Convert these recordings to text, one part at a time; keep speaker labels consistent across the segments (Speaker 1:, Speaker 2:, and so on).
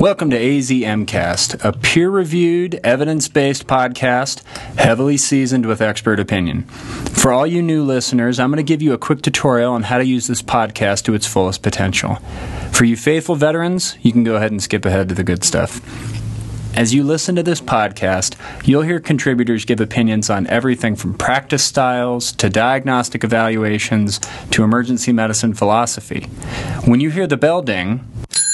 Speaker 1: Welcome to AZMcast, a peer-reviewed, evidence-based podcast, heavily seasoned with expert opinion. For all you new listeners, I'm going to give you a quick tutorial on how to use this podcast to its fullest potential. For you faithful veterans, you can go ahead and skip ahead to the good stuff. As you listen to this podcast, you'll hear contributors give opinions on everything from practice styles to diagnostic evaluations to emergency medicine philosophy. When you hear the bell ding,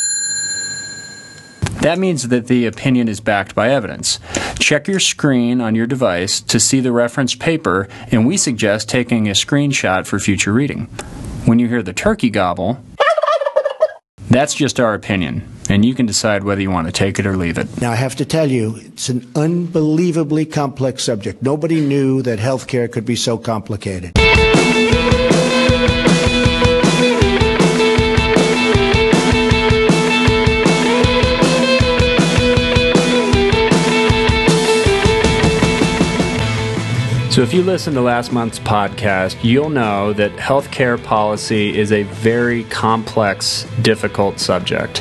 Speaker 1: that means that the opinion is backed by evidence. Check your screen on your device to see the referenced paper, and we suggest taking a screenshot for future reading. When you hear the turkey gobble, that's just our opinion, and you can decide whether you want to take it or leave it.
Speaker 2: Now, I have to tell you, it's an unbelievably complex subject. Nobody knew that healthcare could be so complicated.
Speaker 1: So if you listen to last month's podcast, you'll know that healthcare policy is a very complex, difficult subject.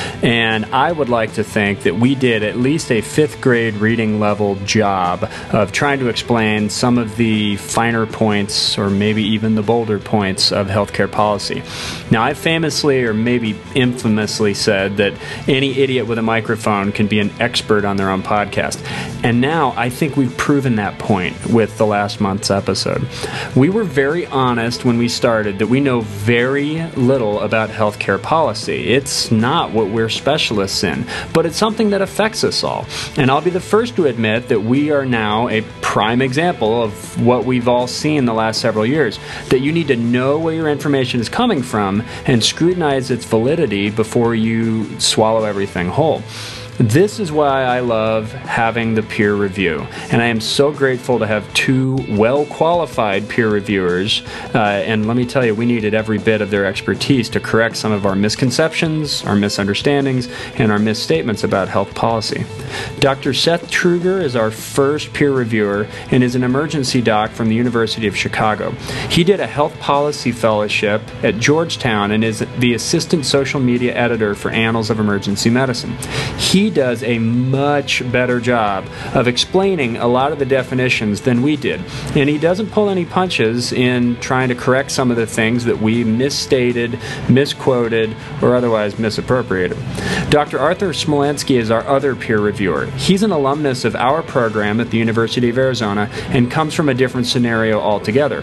Speaker 1: And I would like to think that we did at least a fifth grade reading level job of trying to explain some of the finer points, or maybe even the bolder points, of healthcare policy. Now, I famously, or maybe infamously, said that any idiot with a microphone can be an expert on their own podcast. And now I think we've proven that point with the last month's episode. We were very honest when we started that we know very little about healthcare policy. It's not what we're specialists in, but it's something that affects us all. And I'll be the first to admit that we are now a prime example of what we've all seen the last several years, that you need to know where your information is coming from and scrutinize its validity before you swallow everything whole. This is why I love having the peer review, and I am so grateful to have two well-qualified peer reviewers, and let me tell you, we needed every bit of their expertise to correct some of our misconceptions, our misunderstandings, and our misstatements about health policy. Dr. Seth Truger is our first peer reviewer and is an emergency doc from the University of Chicago. He did a health policy fellowship at Georgetown and is the assistant social media editor for Annals of Emergency Medicine. He does a much better job of explaining a lot of the definitions than we did. And he doesn't pull any punches in trying to correct some of the things that we misstated, misquoted, or otherwise misappropriated. Dr. Arthur Smolensky is our other peer reviewer. He's an alumnus of our program at the University of Arizona and comes from a different scenario altogether.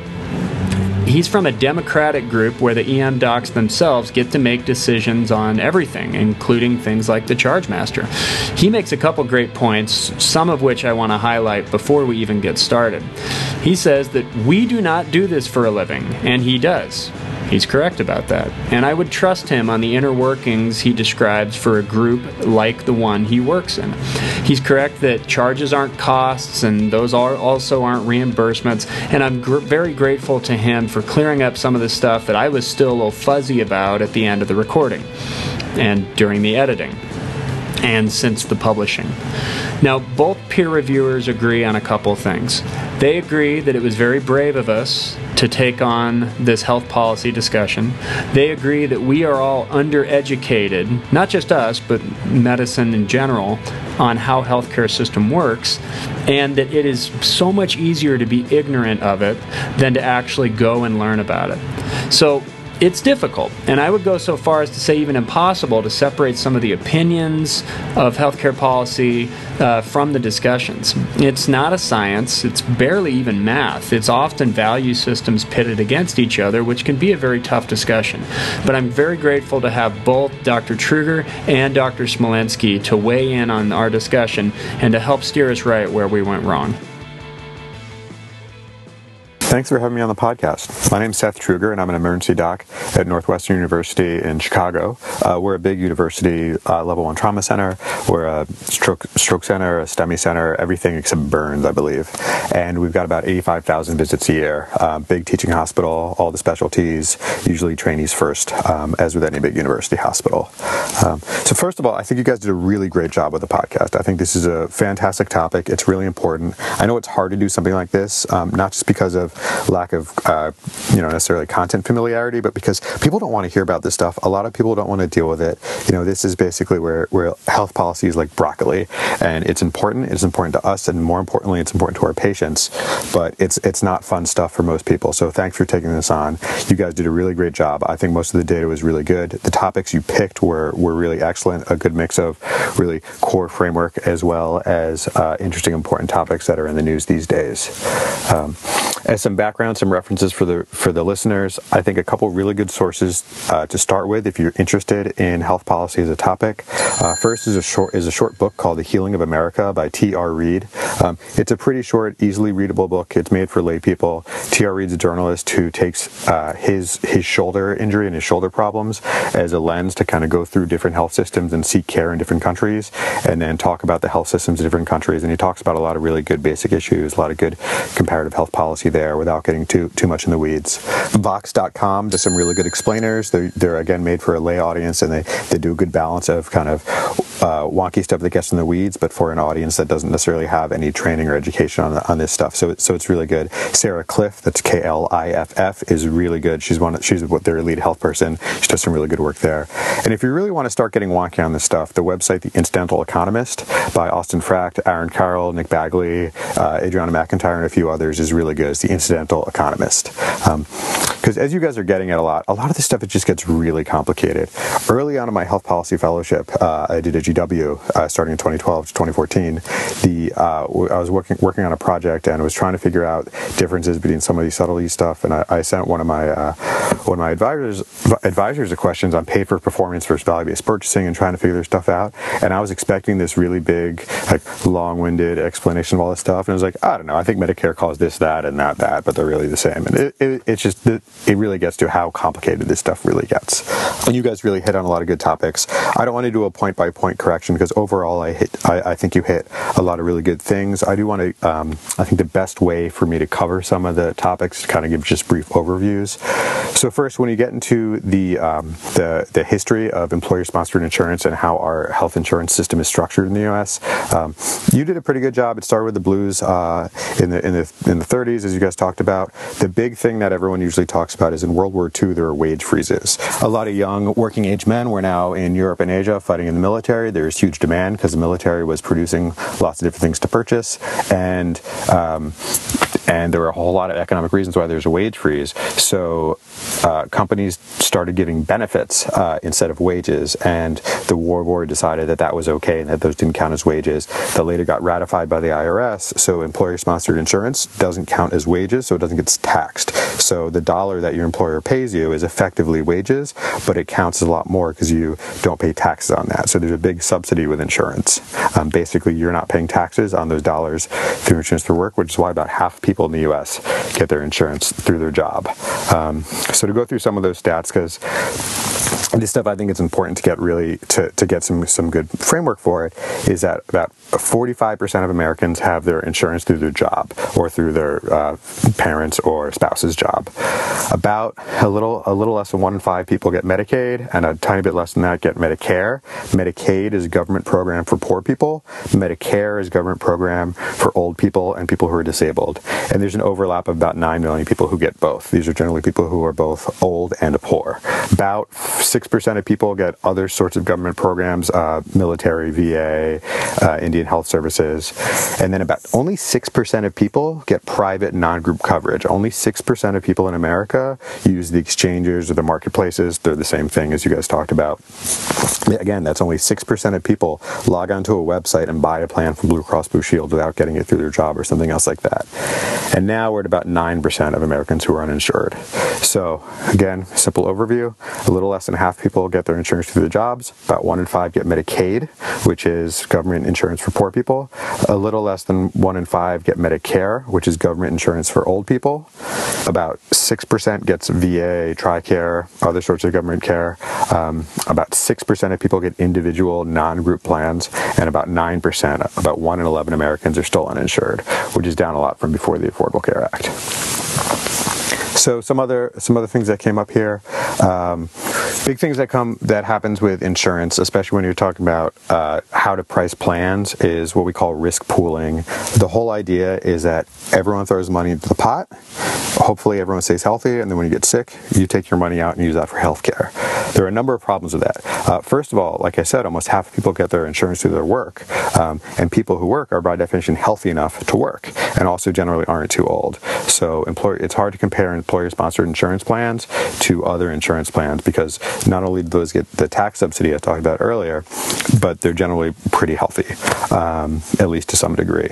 Speaker 1: He's from a Democratic group where the EM docs themselves get to make decisions on everything, including things like the charge master. He makes a couple great points, some of which I want to highlight before we even get started. He says that we do not do this for a living, and he does. He's correct about that, and I would trust him on the inner workings he describes for a group like the one he works in. He's correct that charges aren't costs, and those also aren't reimbursements, and I'm very grateful to him for clearing up some of the stuff that I was still a little fuzzy about at the end of the recording, and during the editing, and since the publishing. Now, both peer reviewers agree on a couple things. They agree that it was very brave of us to take on this health policy discussion. They agree that we are all undereducated, not just us, but medicine in general, on how healthcare system works, and that it is so much easier to be ignorant of it than to actually go and learn about it. So it's difficult, and I would go so far as to say even impossible to separate some of the opinions of healthcare policy from the discussions. It's not a science. It's barely even math. It's often value systems pitted against each other, which can be a very tough discussion. But I'm very grateful to have both Dr. Truger and Dr. Smolensky to weigh in on our discussion and to help steer us right where we went wrong.
Speaker 3: Thanks for having me on the podcast. My name's Seth Truger, and I'm an emergency doc at Northwestern University in Chicago. We're a big university level 1 trauma center. We're a stroke center, a STEMI center, everything except burns, I believe. And we've got about 85,000 visits a year. Big teaching hospital, all the specialties, usually trainees first, as with any big university hospital. So first of all, I think you guys did a really great job with the podcast. I think this is a fantastic topic. It's really important. I know it's hard to do something like this, not just because of lack of necessarily content familiarity, but because people don't want to hear about this stuff. A lot of people don't want to deal with it. This is basically where health policy is like broccoli, and it's important. It's important to us, and more importantly, it's important to our patients. But it's not fun stuff for most people. So thanks for taking this on. You guys did a really great job. I think most of the data was really good. The topics you picked were really excellent. A good mix of really core framework as well as interesting, important topics that are in the news these days. As some background, some references for the listeners, I think a couple really good sources to start with if you're interested in health policy as a topic. First is a short book called The Healing of America by T.R. Reid. It's a pretty short, easily readable book. It's made for lay people. T.R. Reid's a journalist who takes his shoulder injury and his shoulder problems as a lens to kind of go through different health systems and seek care in different countries, and then talk about the health systems in different countries. And he talks about a lot of really good basic issues, a lot of good comparative health policy there without getting too much in the weeds. Vox.com does some really good explainers. They're again made for a lay audience, and they do a good balance of kind of wonky stuff that gets in the weeds, but for an audience that doesn't necessarily have any training or education on this stuff. So it's really good. Sarah Kliff, that's Kliff, is really good. She's their lead health person. She does some really good work there. And if you really want to start getting wonky on this stuff, the website The Incidental Economist by Austin Fracht, Aaron Carroll, Nick Bagley, Adriana McIntyre, and a few others is really good. It's The Incidental Economist. Because as you guys are getting at a lot of this stuff, it just gets really complicated. Early on in my health policy fellowship, I did a GW starting in 2012 to 2014. I was working on a project and was trying to figure out differences between some of these subtlety stuff. And I sent one of my advisors a questions on pay for performance versus value-based purchasing and trying to figure their stuff out. And I was expecting this really big, long-winded explanation of all this stuff. And I was like, I don't know. I think Medicare calls this that and that, but they're really the same. And it really gets to how complicated this stuff really gets. And you guys really hit on a lot of good topics. I don't want to do a point-by-point correction because overall I think you hit a lot of really good things. I do want to, I think the best way for me to cover some of the topics is to kind of give just brief overviews. So first, when you get into the history of employer-sponsored insurance and how our health insurance system is structured in the U.S., you did a pretty good job. It started with the Blues in the 30s, as you guys talked about. The big thing that everyone usually talks about is in World War II there were wage freezes. A lot of young working-age men were now in Europe and Asia fighting in the military. There was huge demand because the military was producing lots of different things to purchase, and there were a whole lot of economic reasons why there's a wage freeze. So companies started giving benefits instead of wages, and the war board decided that was okay and that those didn't count as wages. That later got ratified by the IRS, so employer-sponsored insurance doesn't count as wages, so it doesn't get taxed. So the dollar that your employer pays you is effectively wages, but it counts as a lot more because you don't pay taxes on that. So there's a big subsidy with insurance. Basically, you're not paying taxes on those dollars through insurance through work, which is why about half people in the U.S. get their insurance through their job. So to go through some of those stats, because this stuff I think it's important to get really to get some good framework for it, is that about 45% of Americans have their insurance through their job or through their parents or spouse's job. About a little less than 1 in 5 people get Medicaid, and a tiny bit less than that get Medicare. Medicaid is a government program for poor people. Medicare is a government program for old people and people who are disabled. And there's an overlap of about 9 million people who get both. These are generally people who are both old and poor. About 6% of people get other sorts of government programs, military, VA, Indian Health Services. And then about only 6% of people get private non-group coverage. Only 6% of people in America use the exchanges or the marketplaces. They're the same thing as you guys talked about. Again, that's only 6% of people log onto a website and buy a plan from Blue Cross Blue Shield without getting it through their job or something else like that. And now we're at about 9% of Americans who are uninsured. So again, simple overview. A little less than half people get their insurance through their jobs. About 1 in 5 get Medicaid, which is government insurance for poor people. A little less than 1 in 5 get Medicare, which is government insurance for old people. About 6% gets VA, TRICARE, other sorts of government care. About 6% of people get individual non-group plans, and about 9%, about 1 in 11 Americans are still uninsured, which is down a lot from before the Affordable Care Act. So some other things that came up here. Big things that happens with insurance, especially when you're talking about how to price plans, is what we call risk pooling. The whole idea is that everyone throws money into the pot. hopefully everyone stays healthy, and then when you get sick, you take your money out and use that for healthcare. There are a number of problems with that. First of all, like I said, almost half of people get their insurance through their work, and people who work are by definition healthy enough to work, and also generally aren't too old. So it's hard to compare employer-sponsored insurance plans to other insurance plans, because not only do those get the tax subsidy I talked about earlier, but they're generally pretty healthy, at least to some degree.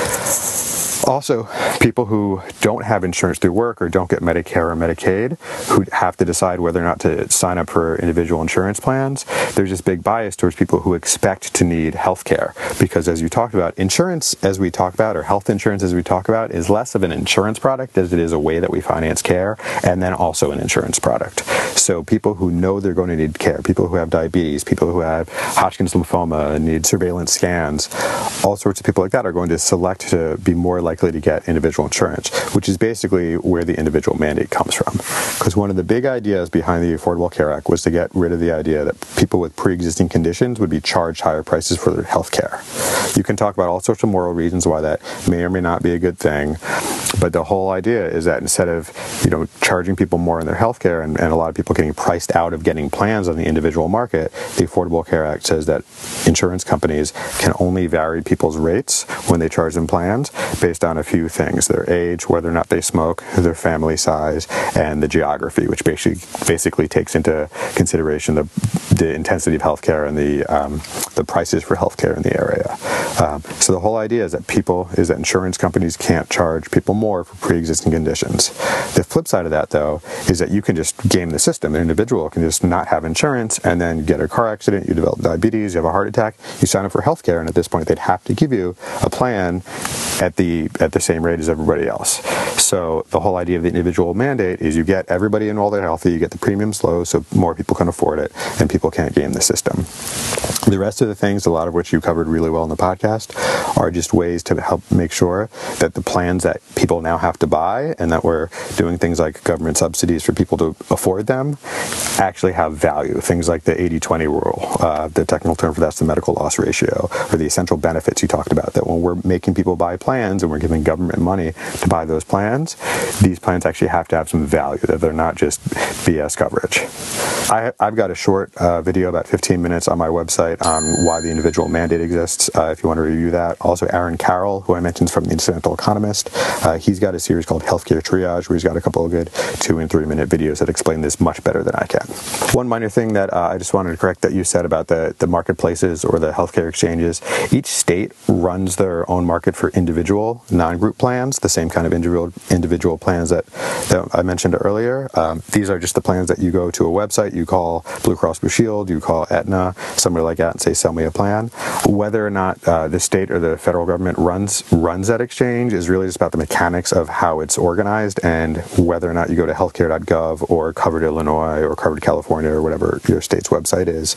Speaker 3: Also, people who don't have insurance through work or don't get Medicare or Medicaid, who have to decide whether or not to sign up for individual insurance plans, there's this big bias towards people who expect to need health care. Because as you talked about, insurance, as we talk about, or health insurance as we talk about, is less of an insurance product as it is a way that we finance care, and then also an insurance product. So people who know they're going to need care, people who have diabetes, people who have Hodgkin's lymphoma and need surveillance scans, all sorts of people like that are going to select to be more likely to get individual insurance, which is basically where the individual mandate comes from. Because one of the big ideas behind the Affordable Care Act was to get rid of the idea that people with pre-existing conditions would be charged higher prices for their health care. You can talk about all sorts of moral reasons why that may or may not be a good thing, but the whole idea is that instead of charging people more in their health care and a lot of people getting priced out of getting plans on the individual market, the Affordable Care Act says that insurance companies can only vary people's rates when they charge them plans based on a few things: their age, whether or not they smoke, their family size, and the geography, which basically takes into consideration the intensity of healthcare and the prices for healthcare in the area. So the whole idea is that insurance companies can't charge people more for pre-existing conditions. The flip side of that, though, is that you can just game the system. An individual can just not have insurance and then get a car accident, you develop diabetes, you have a heart attack, you sign up for healthcare, and at this point they'd have to give you a plan at the same rate as everybody else. So the whole idea of the individual mandate is you get everybody in while they're healthy, you get the premiums low so more people can afford it, and people can't game the system. The rest of the things, a lot of which you covered really well in the podcast, are just ways to help make sure that the plans that people now have to buy and that we're doing things like government subsidies for people to afford them actually have value. Things like the 80-20 rule, the technical term for that's the medical loss ratio, or the essential benefits you talked about, that when we're making people buy plans and we're giving government money to buy those plans, these plans actually have to have some value, that they're not just BS coverage. I've got a short video, about 15 minutes, on my website on why the individual mandate exists, if you want to review that. Also, Aaron Carroll, who I mentioned from The Incidental Economist, he's got a series called Healthcare Triage, where he's got a couple of good 2- and 3-minute videos that explain this much better than I can. One minor thing that I just wanted to correct that you said about the marketplaces or the healthcare exchanges. Each state runs their own market for individual non-group plans, the same kind of individual plans that I mentioned earlier. These are just the plans that you go to a website, you call Blue Cross Blue Shield, you call Aetna, somebody like that, and say, sell me a plan. Whether or not the state or the federal government runs that exchange is really just about the mechanics of how it's organized, and whether or not you go to healthcare.gov or Covered Illinois or Covered California or whatever your state's website is,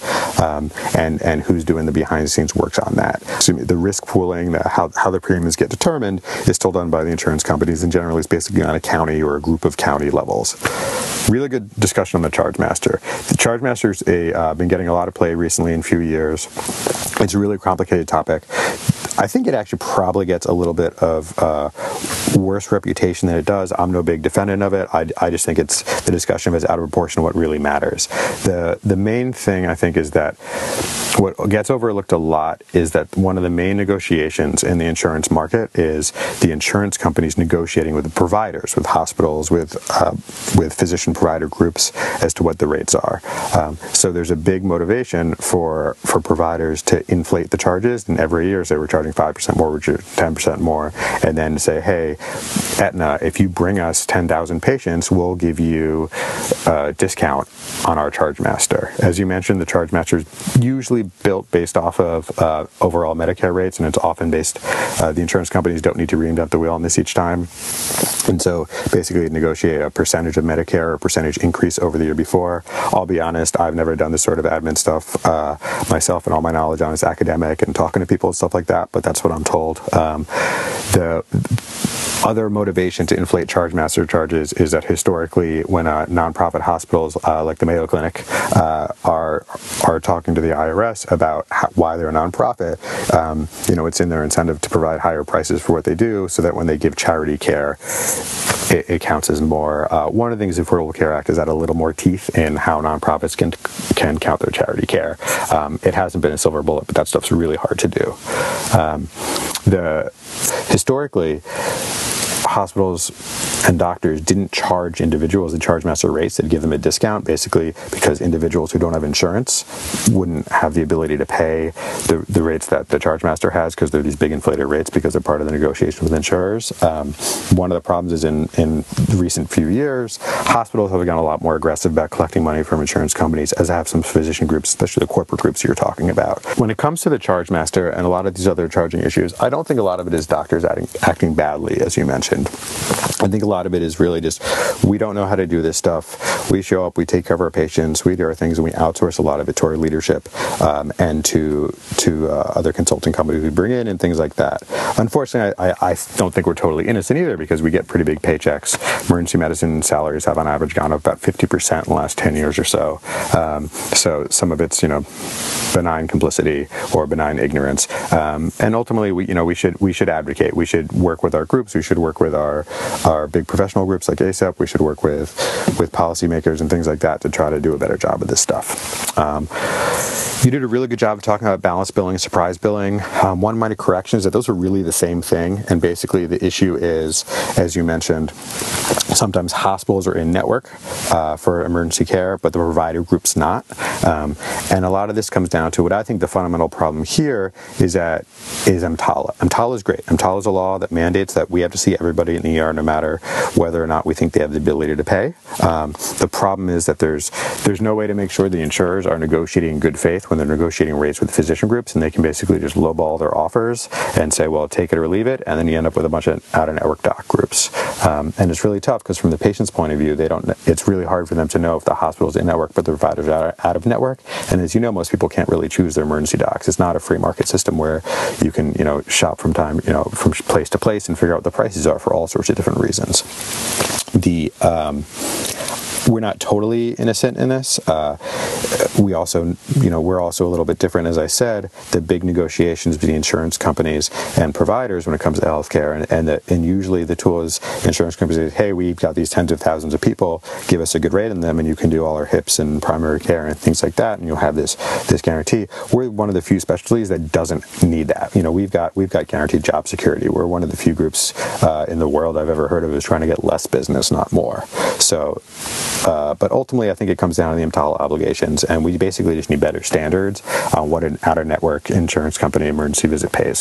Speaker 3: and who's doing the behind-the-scenes works on that. So the risk pooling, how the premiums get determined, is still done by the insurance companies, and generally it's basically on a county or a group of county levels. Really good discussion on the Chargemaster. The Chargemaster's been getting a lot of play recently in a few years. It's a really complicated topic. I think it actually probably gets a little bit of worse reputation than it does. I'm no big defendant of it. I just think the discussion is out of proportion to what really matters. The main thing, I think, is that what gets overlooked a lot is that one of the main negotiations in the insurance market is the insurance companies negotiating with the providers, with hospitals, with physician provider groups as to what the rates are. So there's a big motivation for providers to inflate the charges, and every year say we're charging 5% more, we're charging 10% more, and then say, hey, Aetna, if you bring us 10,000 patients, we'll give you a discount on our Chargemaster. As you mentioned, the Chargemaster is usually built based off of overall Medicare rates, and it's often based, the insurance companies don't need to reinvent the wheel on this each time. And so basically negotiate a percentage of Medicare or a percentage increase over the year before. I'll be honest, I've never done this sort of admin stuff myself, and all my knowledge on is academic and talking to people and stuff like that, but that's what I'm told. The other motivation to inflate Chargemaster charges is that historically, when nonprofit hospitals like the Mayo Clinic are talking to the IRS about why they're a nonprofit, it's in their incentive to provide higher prices for what they do, so that when they give charity care, it counts as more. One of the things the Affordable Care Act is add a little more teeth in how nonprofits can count their charity care. It hasn't been a silver bullet, but that stuff's really hard to do. Historically, hospitals and doctors didn't charge individuals the charge master rates. They'd give them a discount, basically because individuals who don't have insurance wouldn't have the ability to pay the rates that the charge master has, because they're these big inflated rates because they're part of the negotiation with insurers. One of the problems is in the recent few years, hospitals have gotten a lot more aggressive about collecting money from insurance companies, as have some physician groups, especially the corporate groups you're talking about. When it comes to the charge master and a lot of these other charging issues, I don't think a lot of it is doctors acting badly, as you mentioned. I think a lot of it is really just, we don't know how to do this stuff. We show up, we take care of our patients, we do our things, and we outsource a lot of it to our leadership and to other consulting companies we bring in and things like that. Unfortunately, I don't think we're totally innocent either, because we get pretty big paychecks. Emergency medicine salaries have on average gone up about 50% in the last 10 years or so. So some of it's, benign complicity or benign ignorance. And ultimately, we should advocate. We should work with our groups. We should work with our big professional groups like ACEP. We should work with policymakers and things like that to try to do a better job of this stuff. You did a really good job of talking about balance billing and surprise billing. One minor correction is that those are really the same thing. And basically the issue is, as you mentioned, sometimes hospitals are in network for emergency care, but the provider group's not. And a lot of this comes down to what I think the fundamental problem here is EMTALA. EMTALA is great. EMTALA is a law that mandates that we have to see everybody in the ER no matter whether or not we think they have the ability to pay. The problem is that there's no way to make sure the insurers are negotiating in good faith when they're negotiating rates with physician groups, and they can basically just lowball their offers and say, well, take it or leave it, and then you end up with a bunch of out-of-network doc groups. And it's really tough because from the patient's point of view, it's really hard for them to know if the hospital's in network but the providers are out of network. And as you know, most people can't really choose their emergency docs. It's not a free market system where you can, shop from place to place and figure out what the prices are for all sorts of different reasons. We're not totally innocent in this. We're also a little bit different, as I said. The big negotiations between insurance companies and providers when it comes to healthcare, and usually the tool is insurance companies say, hey, we've got these tens of thousands of people, give us a good rate on them, and you can do all our HIPs and primary care and things like that, and you'll have this guarantee. We're one of the few specialties that doesn't need that. We've got guaranteed job security. We're one of the few groups in the world I've ever heard of is trying to get less business, not more. So. But ultimately, I think it comes down to the EMTALA obligations, and we basically just need better standards on what an out-of-network insurance company emergency visit pays.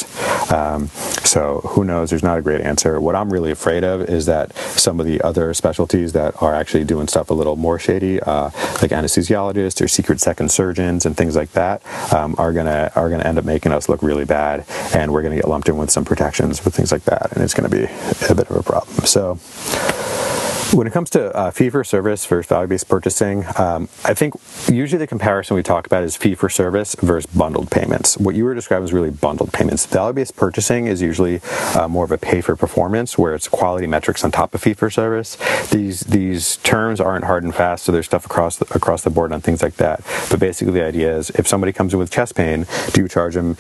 Speaker 3: So who knows? There's not a great answer. What I'm really afraid of is that some of the other specialties that are actually doing stuff a little more shady, like anesthesiologists or secret second surgeons and things like that, are gonna end up making us look really bad, and we're gonna get lumped in with some protections with things like that, and it's gonna be a bit of a problem. So. When it comes to fee-for-service versus value-based purchasing, I think usually the comparison we talk about is fee-for-service versus bundled payments. What you were describing is really bundled payments. Value-based purchasing is usually more of a pay-for-performance, where it's quality metrics on top of fee-for-service. These terms aren't hard and fast, so there's stuff across the board on things like that. But basically the idea is, if somebody comes in with chest pain, do you charge them,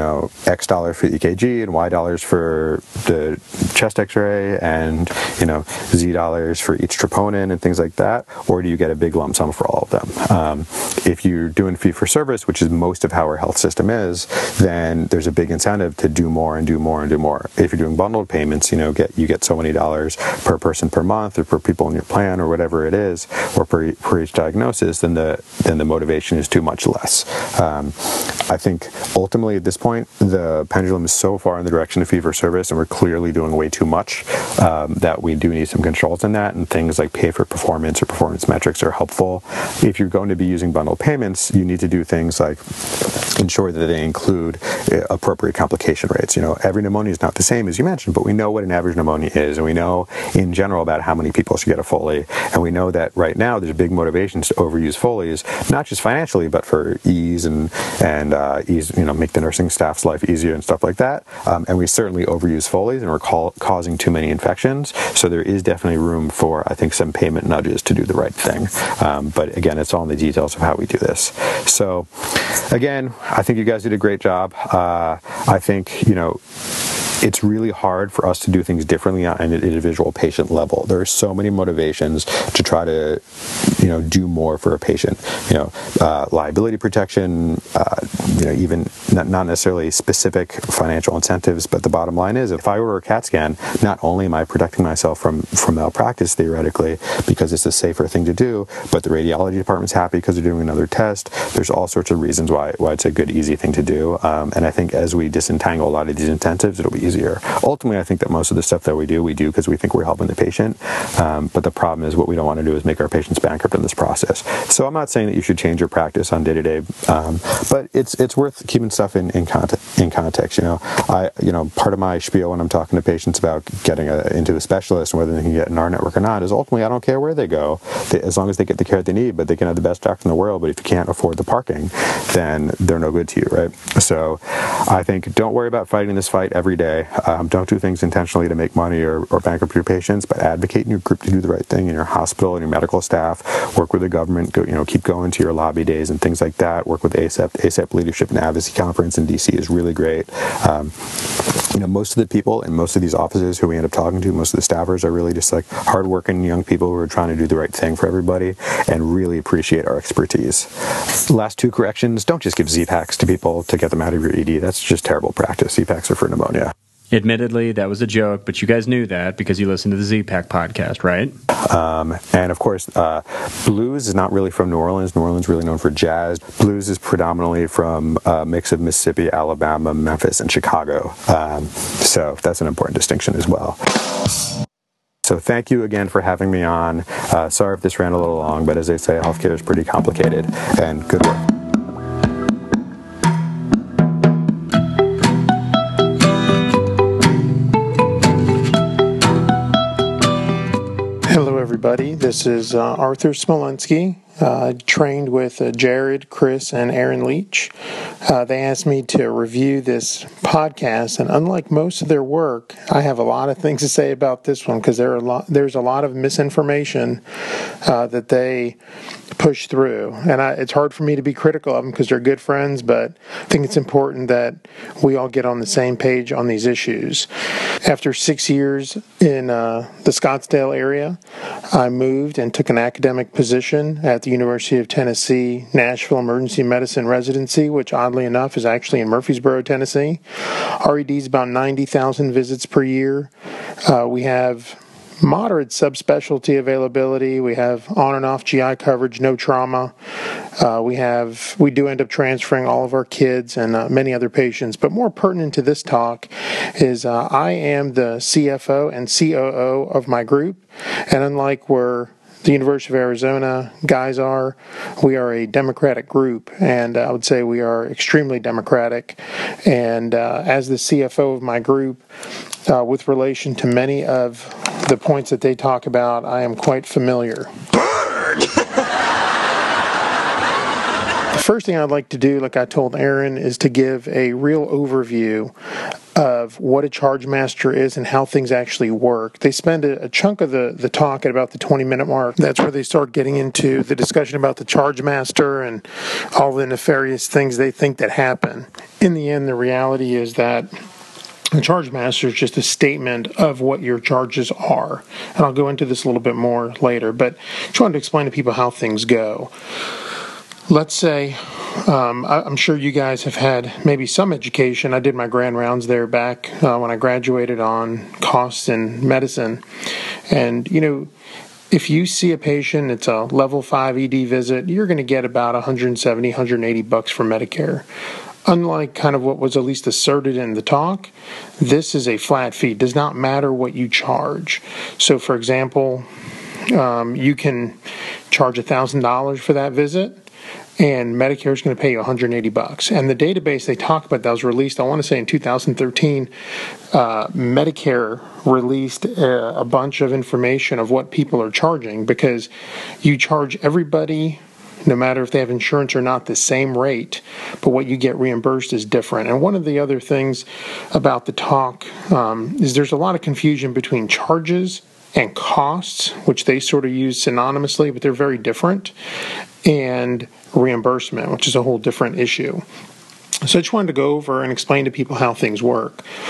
Speaker 3: X dollars for EKG and Y dollars for the chest X-ray and, Z dollars for each troponin and things like that, or do you get a big lump sum for all of them? If you're doing fee-for-service, which is most of how our health system is, then there's a big incentive to do more and do more and do more. If you're doing bundled payments, you get so many dollars per person per month, or per people in your plan, or whatever it is, or per each diagnosis, then the motivation is too much less. I think ultimately at this point, the pendulum is so far in the direction of fee-for-service, and we're clearly doing way too much, that we do need some controls in that, and things like pay for performance or performance metrics are helpful. If you're going to be using bundled payments, you need to do things like ensure that they include appropriate complication rates. Every pneumonia is not the same, as you mentioned, but we know what an average pneumonia is, and we know in general about how many people should get a Foley, and we know that right now there's big motivations to overuse Foleys, not just financially, but for ease and ease, make the nursing staff's life easier and stuff like that. And we certainly overuse Foleys, and we're causing too many infections. So there is definitely room for, I think, some payment nudges to do the right thing. But again, it's all in the details of how we do this. So again, I think you guys did a great job. I think, it's really hard for us to do things differently on an individual patient level. There are so many motivations to try to, do more for a patient. Liability protection, even not necessarily specific financial incentives, but the bottom line is, if I order a CAT scan, not only am I protecting myself from malpractice theoretically because it's a safer thing to do, but the radiology department's happy because they're doing another test. There's all sorts of reasons why it's a good, easy thing to do. And I think as we disentangle a lot of these incentives, it'll be easier. Ultimately, I think that most of the stuff that we do because we think we're helping the patient. But the problem is, what we don't want to do is make our patients bankrupt in this process. So I'm not saying that you should change your practice on day-to-day, but it's worth keeping stuff in context. Part of my spiel when I'm talking to patients about getting into a specialist and whether they can get in our network or not is, ultimately, I don't care where they go, as long as they get the care they need. But they can have the best doctor in the world, but if you can't afford the parking, then they're no good to you, right? So I think, don't worry about fighting this fight every day. Don't do things intentionally to make money or bankrupt your patients, but advocate in your group to do the right thing, in your hospital and your medical staff. Work with the government. Keep going to your lobby days and things like that. Work with ACEP. ACEP Leadership and Advocacy Conference in DC is really great. Most of the people in most of these offices who we end up talking to, most of the staffers, are really just like hardworking young people who are trying to do the right thing for everybody and really appreciate our expertise. Last two corrections: don't just give Z-Paks to people to get them out of your ED. That's just terrible practice. Z-Paks are for pneumonia.
Speaker 1: Admittedly, that was a joke, but you guys knew that because you listened to the Z-Pak podcast, right?
Speaker 3: And of course, blues is not really from New Orleans. New Orleans is really known for jazz. Blues is predominantly from a mix of Mississippi, Alabama, Memphis, and Chicago. So that's an important distinction as well. So thank you again for having me on. Sorry if this ran a little long, but as they say, healthcare is pretty complicated, and good work.
Speaker 4: Hello, everybody. This is Arthur Smolenski, trained with Jared, Chris, and Aaron Leach. They asked me to review this podcast, and unlike most of their work, I have a lot of things to say about this one because there's a lot of misinformation that they push through. And it's hard for me to be critical of them because they're good friends, but I think it's important that we all get on the same page on these issues. After 6 years in the Scottsdale area, I moved and took an academic position at the University of Tennessee Nashville Emergency Medicine Residency, which oddly enough is actually in Murfreesboro, Tennessee. RED is about 90,000 visits per year. We have moderate subspecialty availability. We have on and off GI coverage, no trauma. We do end up transferring all of our kids and many other patients. But more pertinent to this talk is I am the CFO and COO of my group. And unlike where the University of Arizona guys are, we are a Democratic group, and I would say we are extremely Democratic. And as the CFO of my group, with relation to many of the points that they talk about, I am quite familiar. The first thing I'd like to do, like I told Aaron, is to give a real overview of what a charge master is and how things actually work. They spend a chunk of the talk at about the 20-minute mark. That's where they start getting into the discussion about the charge master and all the nefarious things they think that happen. In the end, the reality is that a charge master is just a statement of what your charges are. And I'll go into this a little bit more later, but I just wanted to explain to people how things go. Let's say, I'm sure you guys have had maybe some education. I did my grand rounds there back when I graduated on costs in medicine. And, if you see a patient, it's a level 5 ED visit, you're going to get about $170, $180 for Medicare. Unlike kind of what was at least asserted in the talk, this is a flat fee. It does not matter what you charge. So, for example, you can charge $1,000 for that visit, and Medicare is going to pay you $180. And the database they talk about that was released, I want to say in 2013, Medicare released a bunch of information of what people are charging because you charge everybody, no matter if they have insurance or not, the same rate, but what you get reimbursed is different. And one of the other things about the talk is there's a lot of confusion between charges and costs, which they sort of use synonymously, but they're very different, and reimbursement, which is a whole different issue. So I just wanted to go over and explain to people how things work.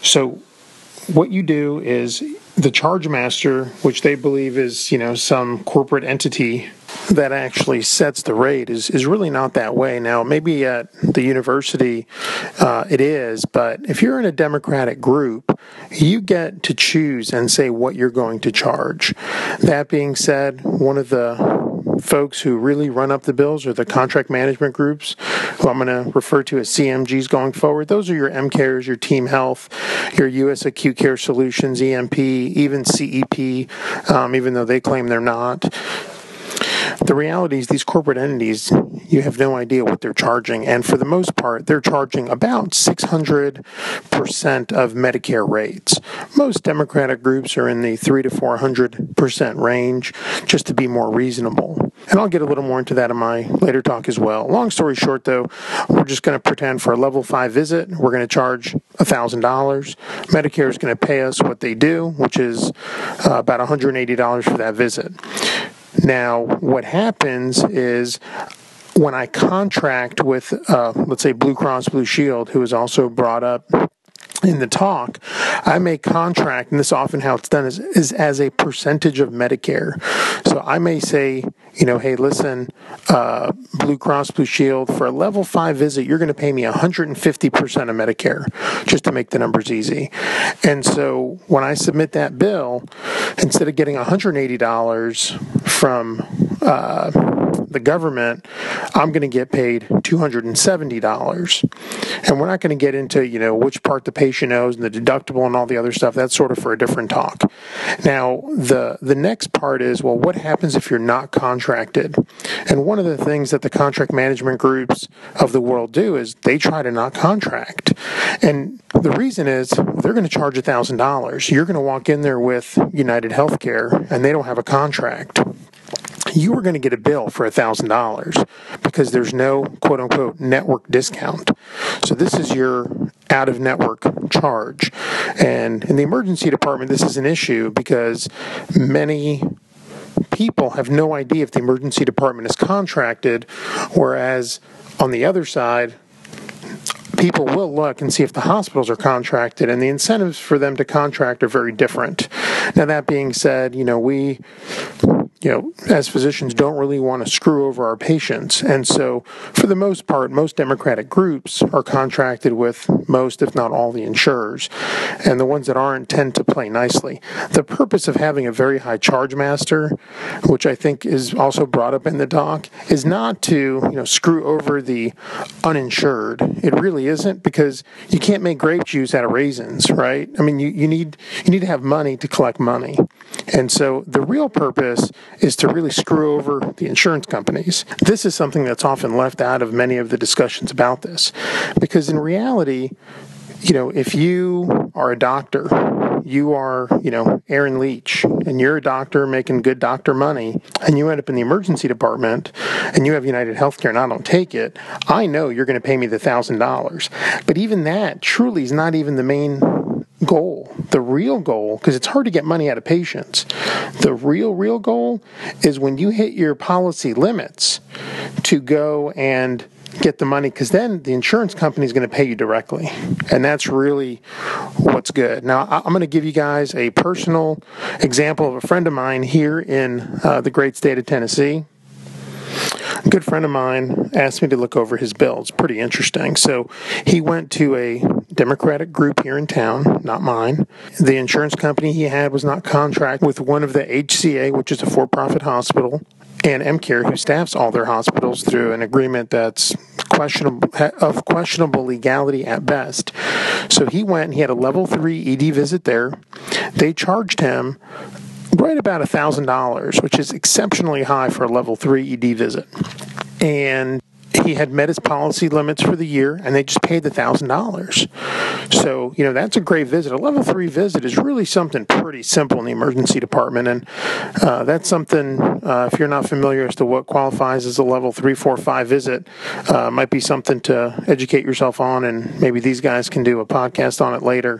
Speaker 4: So what you do is the charge master, which they believe is, some corporate entity that actually sets the rate, is really not that way. Now, maybe at the university it is, but if you're in a Democratic group, you get to choose and say what you're going to charge. That being said, one of the folks who really run up the bills are the contract management groups, who I'm going to refer to as CMGs going forward. Those are your MCares, your Team Health, your U.S. Acute Care Solutions, EMP, even CEP, even though they claim they're not. The reality is these corporate entities, you have no idea what they're charging, and for the most part, they're charging about 600% of Medicare rates. Most Democratic groups are in the 300 to 400% range, just to be more reasonable. And I'll get a little more into that in my later talk as well. Long story short, though, we're just going to pretend for a level 5 visit, we're going to charge $1,000. Medicare is going to pay us what they do, which is about $180 for that visit. Now, what happens is when I contract with, let's say, Blue Cross Blue Shield, who is also brought up in the talk, I may contract, and this is often how it's done, is as a percentage of Medicare. So I may say, hey, listen, Blue Cross Blue Shield, for a level 5 visit, you're going to pay me 150% of Medicare, just to make the numbers easy. And so when I submit that bill, instead of getting $180 from the government, I'm going to get paid $270. And we're not going to get into, which part the patient owes and the deductible and all the other stuff. That's sort of for a different talk. Now, the next part is, well, what happens if you're not contracted? And one of the things that the contract management groups of the world do is they try to not contract. And the reason is they're going to charge $1,000. You're going to walk in there with United Healthcare and they don't have a contract. You are going to get a bill for $1,000 because there's no quote-unquote network discount. So this is your out-of-network charge. And in the emergency department, this is an issue because many people have no idea if the emergency department is contracted, whereas on the other side, people will look and see if the hospitals are contracted, and the incentives for them to contract are very different. Now, that being said, we as physicians don't really want to screw over our patients. And so for the most part, most Democratic groups are contracted with most, if not all, the insurers. And the ones that aren't tend to play nicely. The purpose of having a very high charge master, which I think is also brought up in the doc, is not to, screw over the uninsured. It really isn't, because you can't make grape juice out of raisins, right? I mean, you need to have money to collect money. And so the real purpose is to really screw over the insurance companies. This is something that's often left out of many of the discussions about this, because in reality, if you are a doctor, you are, Aaron Leach, and you're a doctor making good doctor money, and you end up in the emergency department, and you have United Healthcare, and I don't take it, I know you're going to pay me the $1,000. But even that truly is not even the main goal. The real goal, because it's hard to get money out of patients, the real goal is when you hit your policy limits to go and get the money, because then the insurance company is going to pay you directly. And that's really what's good. Now, I'm going to give you guys a personal example of a friend of mine here in the great state of Tennessee. A good friend of mine asked me to look over his bill. It's pretty interesting. So he went to a Democratic group here in town, not mine. The insurance company he had was not contracted with one of the HCA, which is a for-profit hospital, and MCare, who staffs all their hospitals through an agreement that's questionable legality at best. So he went, he had a level 3 ED visit there. They charged him right about $1,000, which is exceptionally high for a level 3 ED visit. And he had met his policy limits for the year, and they just paid the $1,000. So, that's a great visit. A level 3 visit is really something pretty simple in the emergency department, and that's something, if you're not familiar as to what qualifies as a level 3, 4, 5 visit, might be something to educate yourself on, and maybe these guys can do a podcast on it later.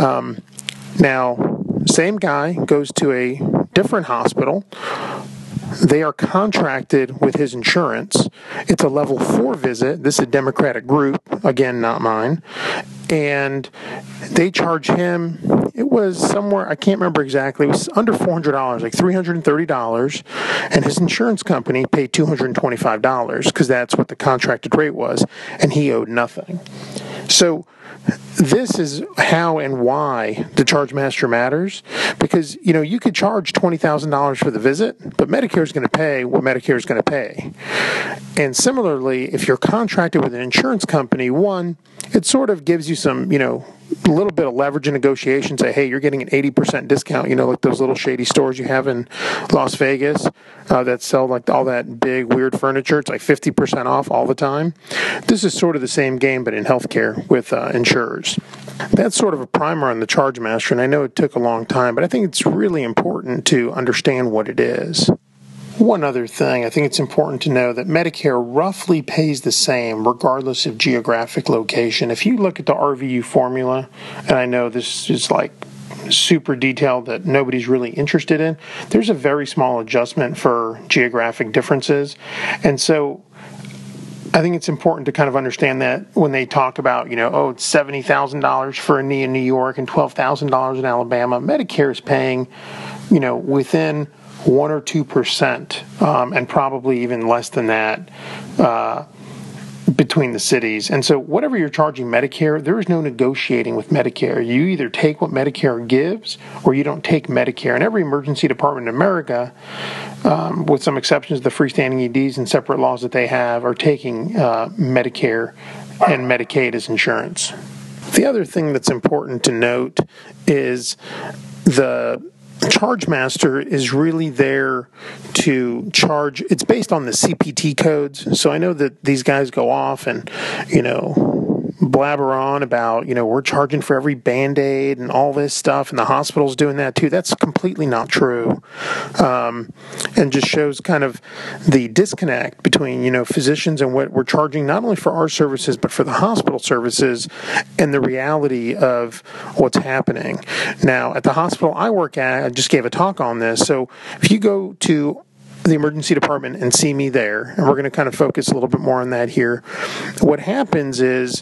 Speaker 4: Now, same guy goes to a different hospital. they are contracted with his insurance. It's a level 4 visit. This is a Democratic group, again, not mine. And they charge him, it was somewhere, I can't remember exactly, it was under $400, like $330, and his insurance company paid $225 because that's what the contracted rate was, and he owed nothing. So this is how and why the charge master matters, because you could charge $20,000 for the visit, but Medicare is going to pay what Medicare is going to pay. And similarly, if you're contracted with an insurance company, one, it sort of gives you some, a little bit of leverage in negotiation. Say, hey, you're getting an 80% discount, like those little shady stores you have in Las Vegas that sell like all that big weird furniture. It's like 50% off all the time. This is sort of the same game, but in healthcare with insurers. That's sort of a primer on the charge master, and I know it took a long time, but I think it's really important to understand what it is. One other thing, I think it's important to know that Medicare roughly pays the same regardless of geographic location. If you look at the RVU formula, and I know this is like super detailed that nobody's really interested in, there's a very small adjustment for geographic differences. And so I think it's important to kind of understand that when they talk about, it's $70,000 for a knee in New York and $12,000 in Alabama, Medicare is paying, within 1 or 2%, and probably even less than that between the cities. And so whatever you're charging Medicare, there is no negotiating with Medicare. You either take what Medicare gives or you don't take Medicare. And every emergency department in America, with some exceptions, the freestanding EDs and separate laws that they have, are taking Medicare and Medicaid as insurance. The other thing that's important to note is the charge master is really there to charge. It's based on the CPT codes. So I know that these guys go off and, blabber on about, we're charging for every Band-Aid and all this stuff, and the hospital's doing that too. That's completely not true. And just shows kind of the disconnect between, physicians and what we're charging, not only for our services, but for the hospital services and the reality of what's happening. Now, at the hospital I work at, I just gave a talk on this. So if you go to the emergency department and see me there, and we're going to kind of focus a little bit more on that here, what happens is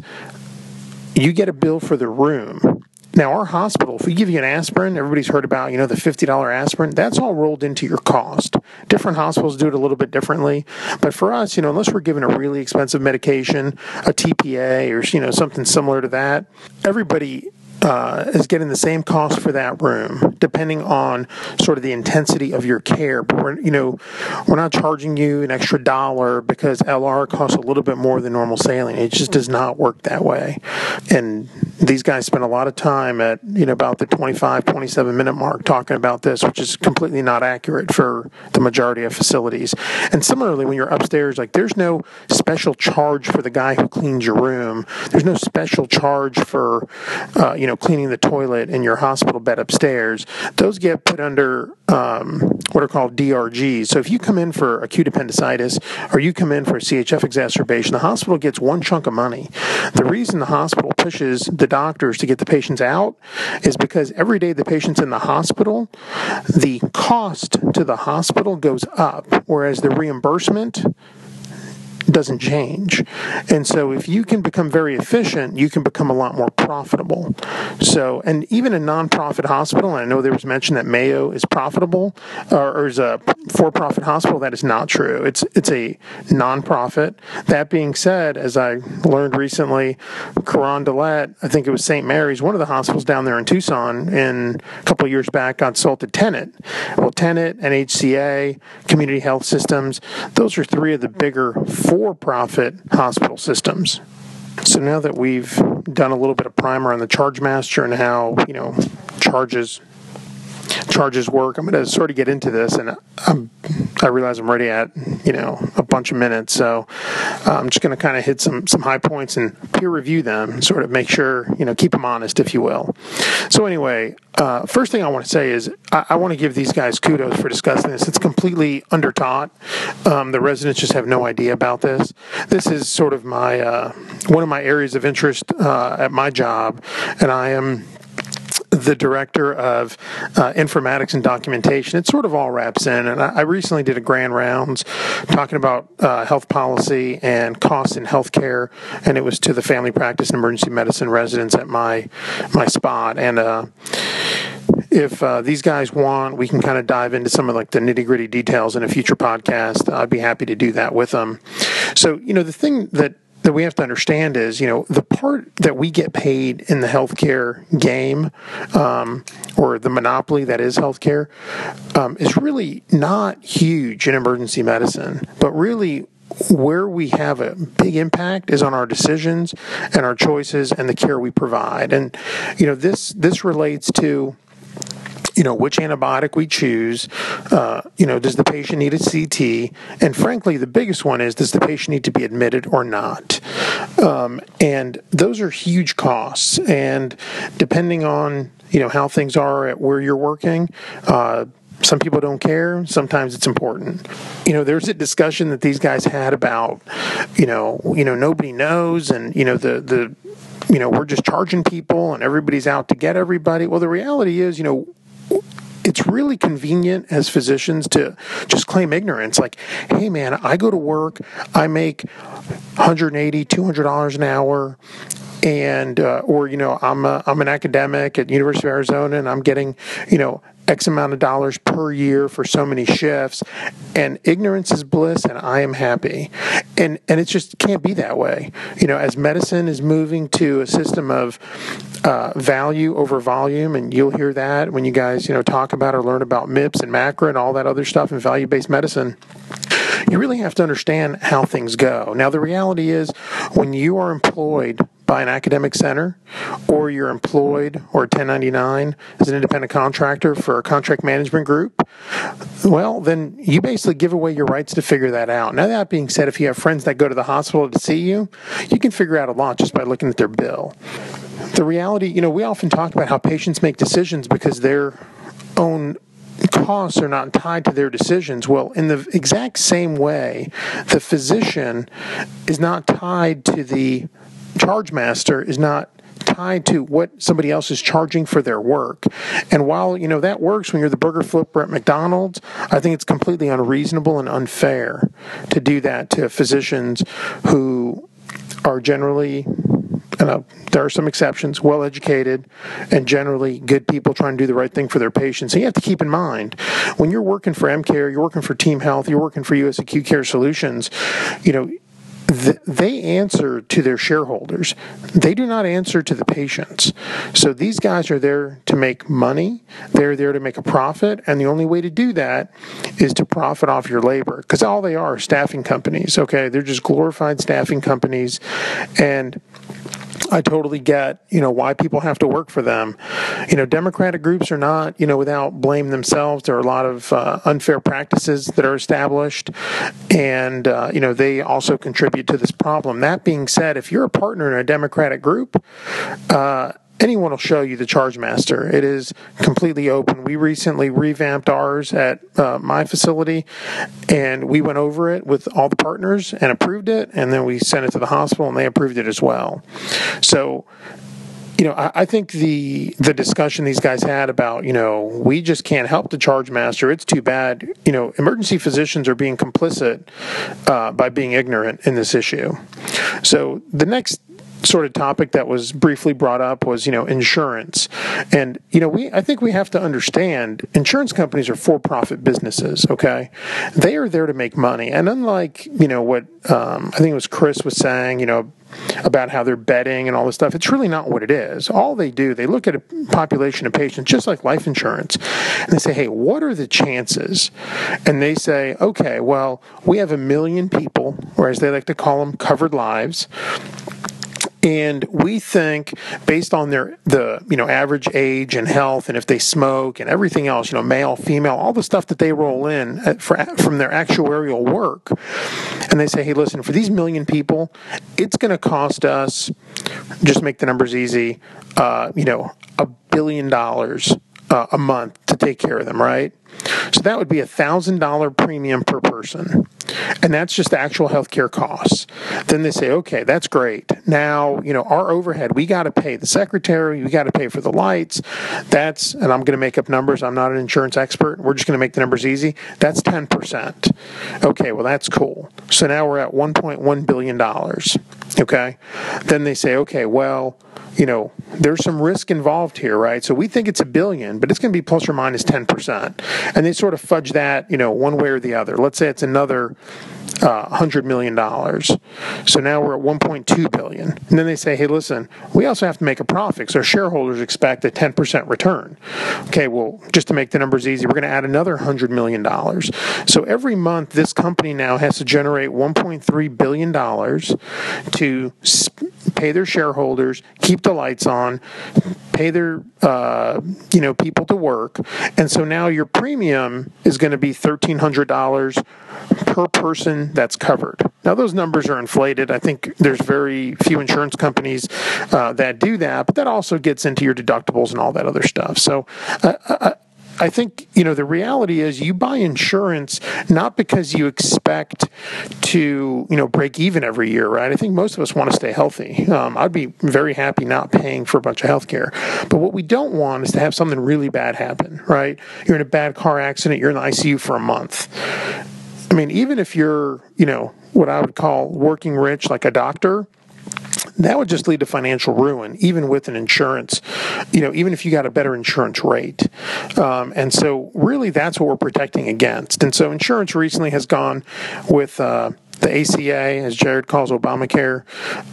Speaker 4: you get a bill for the room. Now, our hospital, if we give you an aspirin, everybody's heard about, the $50 aspirin, that's all rolled into your cost. Different hospitals do it a little bit differently. But for us, unless we're given a really expensive medication, a TPA or, something similar to that, everybody is getting the same cost for that room, depending on sort of the intensity of your care. But we're not charging you an extra $1 because LR costs a little bit more than normal saline. It just does not work that way. And these guys spend a lot of time at about the 25, 27-minute mark talking about this, which is completely not accurate for the majority of facilities. And similarly, when you're upstairs, there's no special charge for the guy who cleans your room. There's no special charge for cleaning the toilet in your hospital bed upstairs. Those get put under what are called DRGs. So if you come in for acute appendicitis or you come in for a CHF exacerbation, the hospital gets one chunk of money. The reason the hospital pushes the doctors to get the patients out is because every day the patient's in the hospital, the cost to the hospital goes up, whereas the reimbursement doesn't change. And so if you can become very efficient, you can become a lot more profitable. So, and even a nonprofit hospital, and I know there was mention that Mayo is profitable, or is a for-profit hospital. That is not true. It's a nonprofit. That being said, as I learned recently, Carondelet, I think it was St. Mary's, one of the hospitals down there in Tucson, in a couple of years back, got sold to Tenet. Well, Tenet, NHCA, Community Health Systems, those are three of the bigger for-profit hospital systems. So now that we've done a little bit of primer on the charge master and how, charges work, I'm going to sort of get into this, and I realize I'm already at, a bunch of minutes, so I'm just going to kind of hit some high points and peer review them, sort of make sure, keep them honest, if you will. So anyway, first thing I want to say is I want to give these guys kudos for discussing this. It's completely undertaught. The residents just have no idea about this. This is sort of my one of my areas of interest at my job, and I am the director of informatics and documentation. It sort of all wraps in. And I recently did a grand rounds talking about health policy and costs in healthcare, and it was to the family practice and emergency medicine residents at my spot. And if these guys want, we can kind of dive into some of like the nitty-gritty details in a future podcast. I'd be happy to do that with them. So, the thing that we have to understand is, the part that we get paid in the healthcare game, or the monopoly that is healthcare, is really not huge in emergency medicine, but really where we have a big impact is on our decisions and our choices and the care we provide. And, this relates to which antibiotic we choose, does the patient need a CT? And frankly, the biggest one is, does the patient need to be admitted or not? And those are huge costs. And depending on, how things are at where you're working, some people don't care. Sometimes it's important. There's a discussion that these guys had about, nobody knows, and, we're just charging people and everybody's out to get everybody. Well, the reality is, it's really convenient as physicians to just claim ignorance. Like, hey man, I go to work, I make $180, $200 an hour, and I'm an academic at University of Arizona, and I'm getting X amount of dollars per year for so many shifts, and ignorance is bliss, and I am happy. And it just can't be that way. As medicine is moving to a system of value over volume, and you'll hear that when you guys talk about or learn about MIPS and MACRA and all that other stuff in value-based medicine. You really have to understand how things go. Now, the reality is, when you are employed by an academic center, or you're employed or 1099 as an independent contractor for a contract management group, well, then you basically give away your rights to figure that out. Now, that being said, if you have friends that go to the hospital to see you, you can figure out a lot just by looking at their bill. The reality, we often talk about how patients make decisions because their own costs are not tied to their decisions. Well, in the exact same way, the physician is not tied to the charge master, is not tied to what somebody else is charging for their work. And while, that works when you're the burger flipper at McDonald's, I think it's completely unreasonable and unfair to do that to physicians who are generally, there are some exceptions, well-educated and generally good people trying to do the right thing for their patients. So you have to keep in mind, when you're working for MCare, you're working for Team Health, you're working for US Acute Care Solutions, they answer to their shareholders. They do not answer to the patients. So these guys are there to make money. They're there to make a profit. And the only way to do that is to profit off your labor. Because all they are staffing companies, okay? They're just glorified staffing companies. And I totally get, why people have to work for them. Democratic groups are not, without blame themselves. There are a lot of unfair practices that are established, and, they also contribute to this problem. That being said, if you're a partner in a Democratic group, anyone will show you the charge master. It is completely open. We recently revamped ours at my facility, and we went over it with all the partners and approved it, and then we sent it to the hospital, and they approved it as well. So, I think the discussion these guys had about, we just can't help the charge master, it's too bad. Emergency physicians are being complicit by being ignorant in this issue. So the next sort of topic that was briefly brought up was, insurance. And, I think we have to understand insurance companies are for-profit businesses, okay? They are there to make money. And unlike, what I think it was Chris was saying, about how they're betting and all this stuff, it's really not what it is. All they do, they look at a population of patients, just like life insurance, and they say, hey, what are the chances? And they say, okay, well, we have 1 million people, or as they like to call them, covered lives. And we think, based on the average age and health, and if they smoke and everything else, male, female, all the stuff that they roll in from their actuarial work, and they say, hey, listen, for these 1 million people, it's going to cost us, just make the numbers easy, $1 billion a month to take care of them, right? So that would be $1,000 premium per person. And that's just the actual healthcare costs. Then they say, okay, that's great. Now, our overhead, we got to pay the secretary, we got to pay for the lights. And I'm going to make up numbers. I'm not an insurance expert. We're just going to make the numbers easy. That's 10%. Okay, well, that's cool. So now we're at $1.1 billion. Okay. Then they say, okay, well, there's some risk involved here, right? So we think it's $1 billion, but it's going to be plus or minus 10%. And they sort of fudge that, one way or the other. Let's say it's another $100 million. So now we're at $1.2 billion. And then they say, hey, listen, we also have to make a profit. So shareholders expect a 10% return. Okay, well, just to make the numbers easy, we're going to add another $100 million. So every month, this company now has to generate $1.3 billion to pay their shareholders, keep the lights on, pay their people to work. And so now your premium is going to be $1,300 per person that's covered. Now, those numbers are inflated. I think there's very few insurance companies that do that, but that also gets into your deductibles and all that other stuff. So I think, the reality is you buy insurance not because you expect to, break even every year, right? I think most of us want to stay healthy. I'd be very happy not paying for a bunch of health care. But what we don't want is to have something really bad happen, right? You're in a bad car accident, you're in the ICU for a month. I mean, even if you're, what I would call working rich, like a doctor, that would just lead to financial ruin, even with an insurance, even if you got a better insurance rate. And so really that's what we're protecting against. And so insurance recently has gone with the ACA, as Jared calls Obamacare.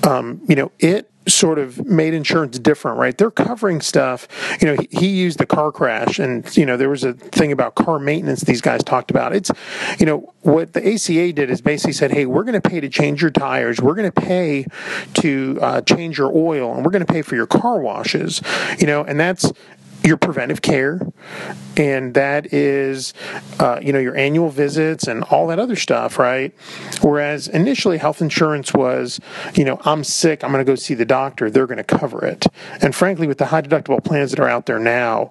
Speaker 4: It sort of made insurance different, right? They're covering stuff. He used the car crash, and there was a thing about car maintenance these guys talked about. It's what the ACA did is basically said, hey, we're going to pay to change your tires, we're going to pay to change your oil, and we're going to pay for your car washes, and that's your preventive care, and that is, your annual visits and all that other stuff, right? Whereas initially health insurance was, I'm sick, I'm going to go see the doctor, they're going to cover it. And frankly, with the high deductible plans that are out there now,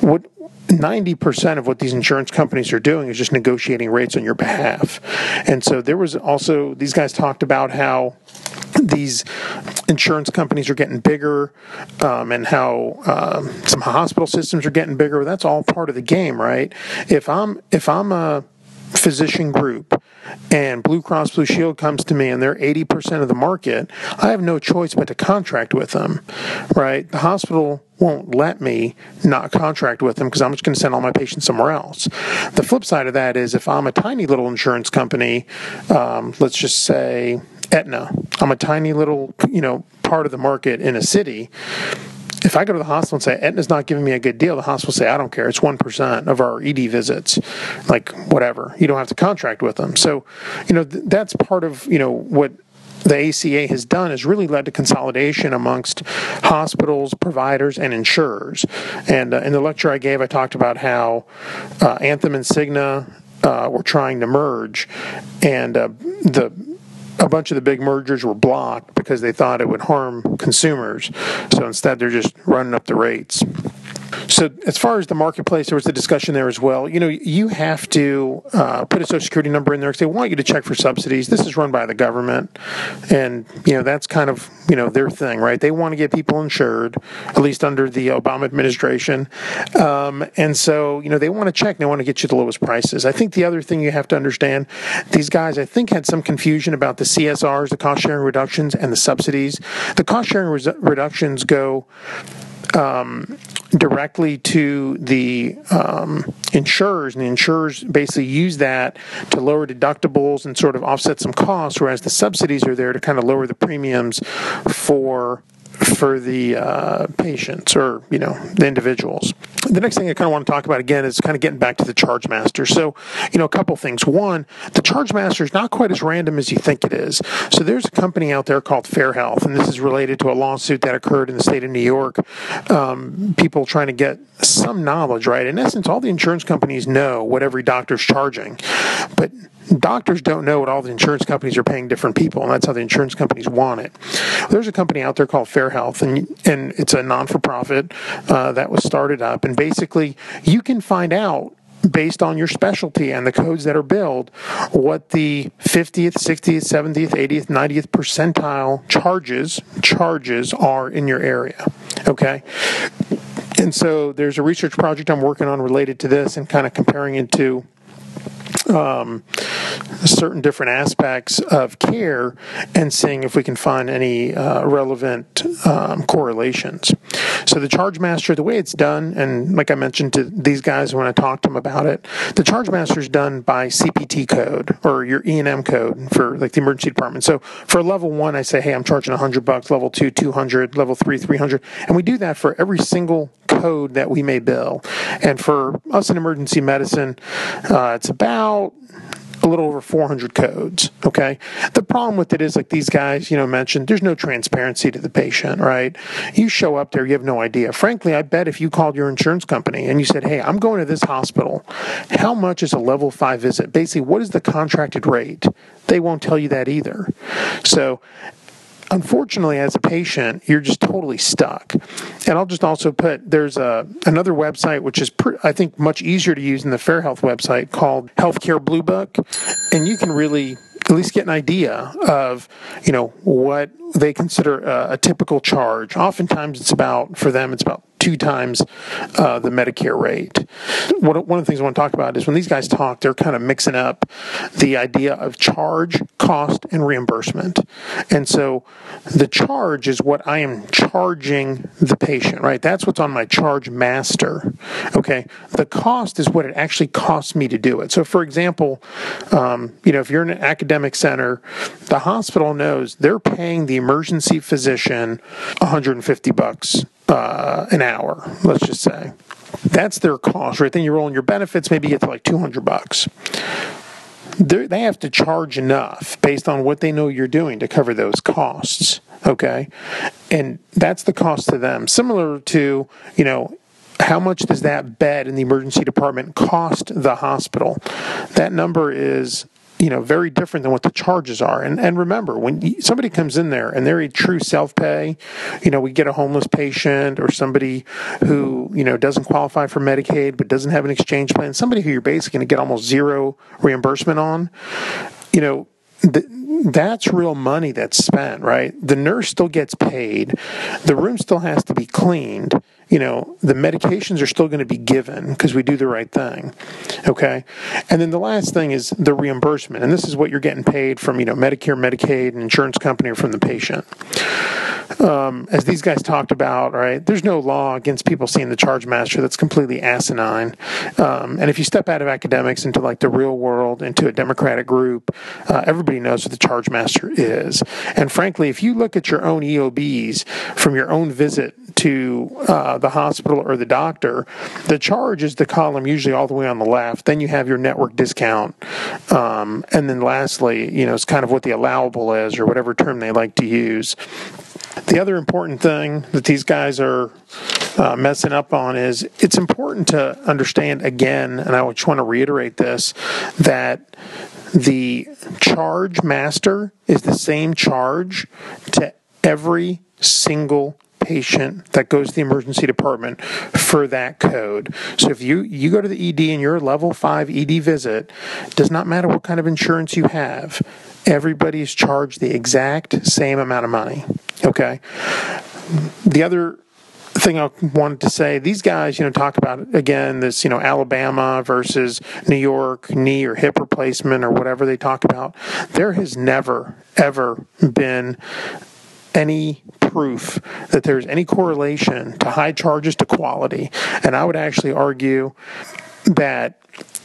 Speaker 4: 90% of what these insurance companies are doing is just negotiating rates on your behalf. And so there was also, these guys talked about how these insurance companies are getting bigger, and how some hospital systems are getting bigger. That's all part of the game, right? If I'm a physician group and Blue Cross Blue Shield comes to me and they're 80% of the market, I have no choice but to contract with them, right? The hospital won't let me not contract with them because I'm just going to send all my patients somewhere else. The flip side of that is if I'm a tiny little insurance company, let's just say Aetna, I'm a tiny little, part of the market in a city. If I go to the hospital and say, Aetna's not giving me a good deal, the hospital will say, I don't care. It's 1% of our ED visits. Like, whatever. You don't have to contract with them. So, that's part of, what the ACA has done has really led to consolidation amongst hospitals, providers, and insurers. And in the lecture I gave, I talked about how Anthem and Cigna were trying to merge, and a bunch of the big mergers were blocked because they thought it would harm consumers. So instead, they're just running up the rates. So as far as the marketplace, there was a discussion there as well. You have to put a Social Security number in there because they want you to check for subsidies. This is run by the government, and that's kind of their thing, right? They want to get people insured, at least under the Obama administration, and so they want to check. They want to get you the lowest prices. I think the other thing you have to understand, these guys I think had some confusion about the CSRs, the cost sharing reductions, and the subsidies. The cost sharing reductions go directly to the insurers, and the insurers basically use that to lower deductibles and sort of offset some costs, whereas the subsidies are there to kind of lower the premiums for the patients or, the individuals. The next thing I kind of want to talk about again is kind of getting back to the charge master. So, a couple things. One, the charge master is not quite as random as you think it is. So there's a company out there called Fair Health, and this is related to a lawsuit that occurred in the state of New York. People trying to get some knowledge, right? In essence, all the insurance companies know what every doctor's charging, but doctors don't know what all the insurance companies are paying different people, and that's how the insurance companies want it. There's a company out there called Fair Health, and it's a non-for-profit that was started up, and basically you can find out based on your specialty and the codes that are billed, what the 50th, 60th, 70th, 80th, 90th percentile charges are in your area. Okay? And so there's a research project I'm working on related to this and kind of comparing it to certain different aspects of care and seeing if we can find any relevant correlations. So the charge master, the way it's done, and like I mentioned to these guys when I talked to them about it, the charge master is done by CPT code or your E&M code for like the emergency department. So for level 1, I say, hey, I'm charging $100, level 2, 200, level 3, 300, and we do that for every single code that we may bill. And for us in emergency medicine, it's about a little over 400 codes, okay? The problem with it is, like these guys, mentioned, there's no transparency to the patient, right? You show up there, you have no idea. Frankly, I bet if you called your insurance company and you said, hey, I'm going to this hospital, how much is a level 5 visit? Basically, what is the contracted rate? They won't tell you that either. So, unfortunately, as a patient, you're just totally stuck. And I'll just also put, there's another website which is, I think, much easier to use than the Fair Health website called Healthcare Blue Book. And you can really at least get an idea of, what they consider a typical charge. Oftentimes for them, it's about 2 times the Medicare rate. One of the things I want to talk about is when these guys talk, they're kind of mixing up the idea of charge, cost, and reimbursement. And so the charge is what I am charging the patient, right? That's what's on my charge master, okay? The cost is what it actually costs me to do it. So, for example, if you're in an academic center, the hospital knows they're paying the emergency physician $150 an hour, let's just say. That's their cost, right? Then you roll in your benefits, maybe you get to like $200. They have to charge enough based on what they know you're doing to cover those costs, okay? And that's the cost to them. Similar to, how much does that bed in the emergency department cost the hospital? That number is very different than what the charges are. And remember, when somebody comes in there and they're a true self-pay, we get a homeless patient or somebody who, doesn't qualify for Medicaid but doesn't have an exchange plan, somebody who you're basically going to get almost zero reimbursement on, that's real money that's spent, right? The nurse still gets paid. The room still has to be cleaned. The medications are still going to be given because we do the right thing, okay? And then the last thing is the reimbursement. And this is what you're getting paid from, Medicare, Medicaid, an insurance company, or from the patient. As these guys talked about, right, there's no law against people seeing the charge master. That's completely asinine. And if you step out of academics into like the real world, into a democratic group, everybody knows what the charge master is. And frankly, if you look at your own EOBs from your own visit to the hospital or the doctor, the charge is the column usually all the way on the left. Then you have your network discount. And then lastly, it's kind of what the allowable is, or whatever term they like to use. The other important thing that these guys are messing up on is it's important to understand, again, and I just want to reiterate this, that the charge master is the same charge to every single patient that goes to the emergency department for that code. So if you go to the ED and you're a level 5 ED visit, it does not matter what kind of insurance you have, everybody is charged the exact same amount of money, okay? The other thing I wanted to say, these guys, talk about, again, this, Alabama versus New York knee or hip replacement or whatever they talk about. There has never, ever been any proof that there's any correlation to high charges to quality. And I would actually argue that,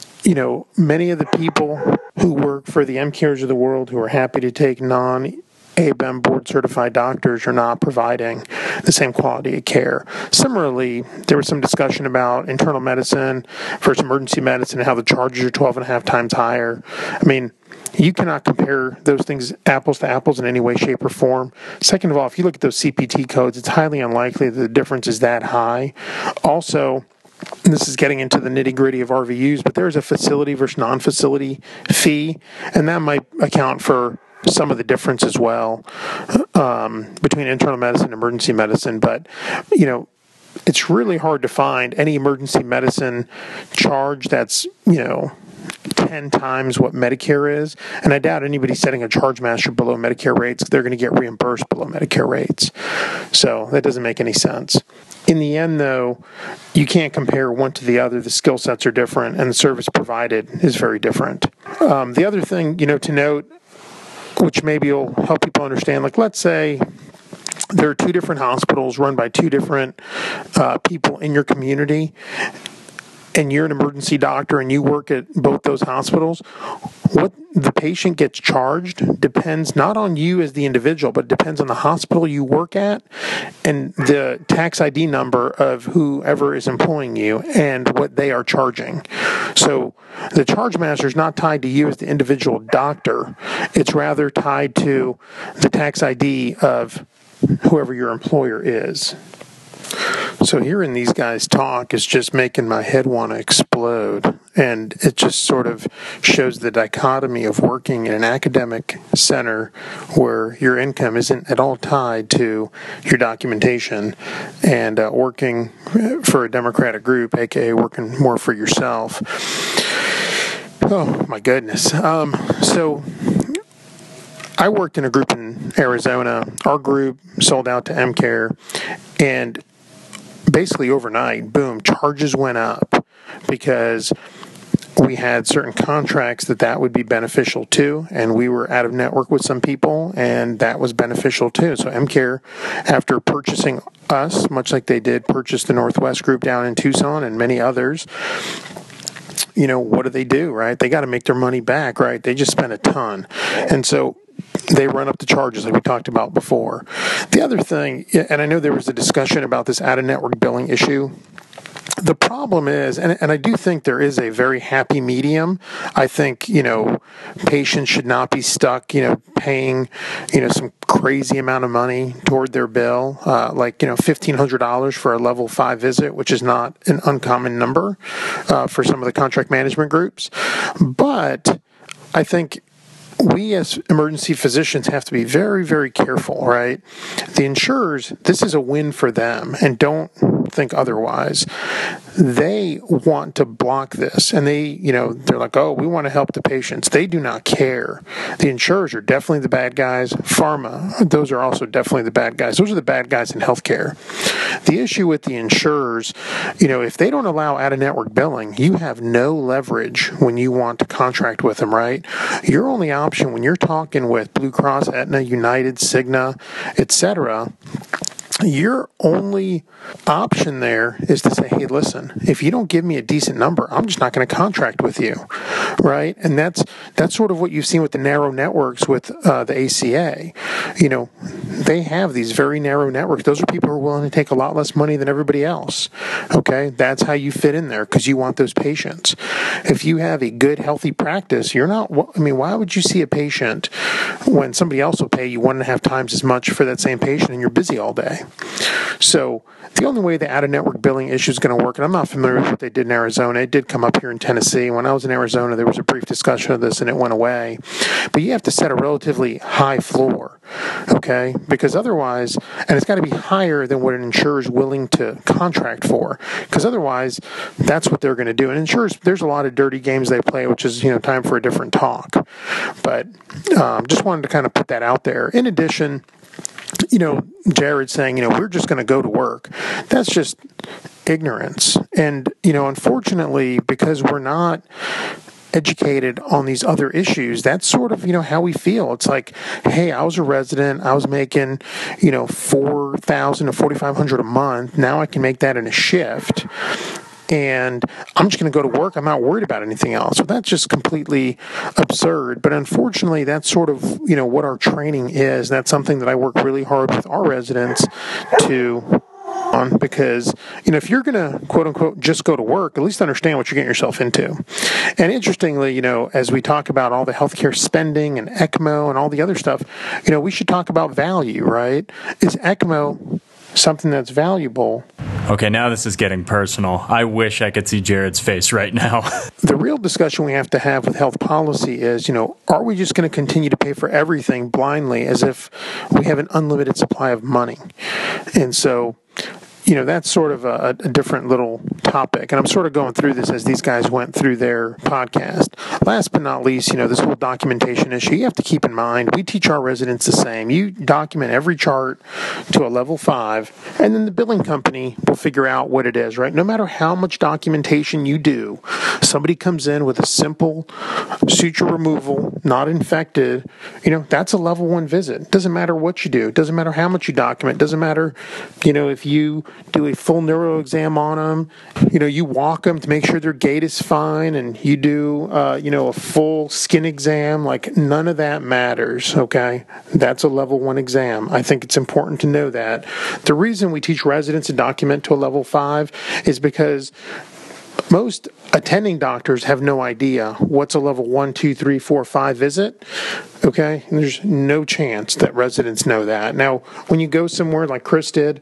Speaker 4: many of the people who work for the MCares of the world who are happy to take non-ABEM board-certified doctors are not providing the same quality of care. Similarly, there was some discussion about internal medicine versus emergency medicine and how the charges are 12.5 times higher. I mean, you cannot compare those things apples to apples in any way, shape, or form. Second of all, if you look at those CPT codes, it's highly unlikely that the difference is that high. Also, this is getting into the nitty-gritty of RVUs, but there's a facility versus non-facility fee, and that might account for some of the difference as well between internal medicine and emergency medicine. But, it's really hard to find any emergency medicine charge that's, 10 times what Medicare is. And I doubt anybody's setting a charge master below Medicare rates. They're going to get reimbursed below Medicare rates. So that doesn't make any sense. In the end, though, you can't compare one to the other. The skill sets are different, and the service provided is very different. The other thing, to note, which maybe will help people understand, like let's say there are two different hospitals run by two different people in your community, and you're an emergency doctor and you work at both those hospitals. What the patient gets charged depends not on you as the individual, but depends on the hospital you work at and the tax ID number of whoever is employing you and what they are charging. So the charge master is not tied to you as the individual doctor. It's rather tied to the tax ID of whoever your employer is. So hearing these guys talk is just making my head want to explode, and it just sort of shows the dichotomy of working in an academic center where your income isn't at all tied to your documentation, and working for a Democratic group, aka working more for yourself. Oh my goodness. So I worked in a group in Arizona. Our group sold out to MCare, and basically overnight, boom, charges went up because we had certain contracts that would be beneficial to, and we were out of network with some people, and that was beneficial too. So MCare, after purchasing us, much like they did purchase the Northwest group down in Tucson and many others, what do, right? They got to make their money back, right? They just spent a ton. And so they run up the charges like we talked about before. The other thing, and I know there was a discussion about this out-of-network billing issue. The problem is, and I do think there is a very happy medium. I think, patients should not be stuck, paying, some crazy amount of money toward their bill, like, $1,500 for a level 5 visit, which is not an uncommon number for some of the contract management groups. But I think we as emergency physicians have to be very, very careful, right? The insurers, this is a win for them, and don't think otherwise. They want to block this, and they're like, oh, we want to help the patients. They do not care. The insurers are definitely the bad guys. Pharma, those are also definitely the bad guys. Those are the bad guys in healthcare. The issue with the insurers, if they don't allow out-of-network billing, you have no leverage when you want to contract with them, right? Your only option when you're talking with Blue Cross, Aetna, United, Cigna, etc., your only option there is to say, hey, listen, if you don't give me a decent number, I'm just not going to contract with you, right? And that's sort of what you've seen with the narrow networks with the ACA. They have these very narrow networks. Those are people who are willing to take a lot less money than everybody else, okay? That's how you fit in there because you want those patients. If you have a good, healthy practice, why would you see a patient when somebody else will pay you 1.5 times as much for that same patient and you're busy all day? So the only way the out-of-network billing issue is going to work, and I'm not familiar with what they did in Arizona. It did come up here in Tennessee. When I was in Arizona, there was a brief discussion of this, and it went away. But you have to set a relatively high floor, okay? Because otherwise, and it's got to be higher than what an insurer is willing to contract for, because otherwise, that's what they're going to do. And insurers, there's a lot of dirty games they play, which is, time for a different talk. But just wanted to kind of put that out there. In addition, Jared saying, we're just going to go to work. That's just ignorance. And, unfortunately, because we're not educated on these other issues, that's sort of, how we feel. It's like, hey, I was a resident. I was making, $4,000 to $4,500 a month. Now I can make that in a shift. And I'm just going to go to work. I'm not worried about anything else. So that's just completely absurd. But unfortunately, that's sort of, what our training is. That's something that I work really hard with our residents to on, because, if you're going to, quote unquote, just go to work, at least understand what you're getting yourself into. And interestingly, as we talk about all the healthcare spending and ECMO and all the other stuff, we should talk about value, right? Is ECMO something that's valuable?
Speaker 1: Okay, now this is getting personal. I wish I could see Jared's face right now.
Speaker 4: The real discussion we have to have with health policy is, are we just going to continue to pay for everything blindly as if we have an unlimited supply of money? And so, that's sort of a different little topic. And I'm sort of going through this as these guys went through their podcast. Last but not least, this whole documentation issue, you have to keep in mind, we teach our residents the same. You document every chart to a level 5, and then the billing company will figure out what it is, right? No matter how much documentation you do, somebody comes in with a simple suture removal, not infected, that's a level 1 visit. It doesn't matter what you do. It doesn't matter how much you document. It doesn't matter, if you do a full neuro exam on them, you walk them to make sure their gait is fine, and you do, a full skin exam, like none of that matters, okay? That's a level 1 exam. I think it's important to know that. The reason we teach residents to document to a level 5 is because most attending doctors have no idea what's a level 1, 2, 3, 4, 5 visit. Okay? And there's no chance that residents know that. Now, when you go somewhere like Chris did,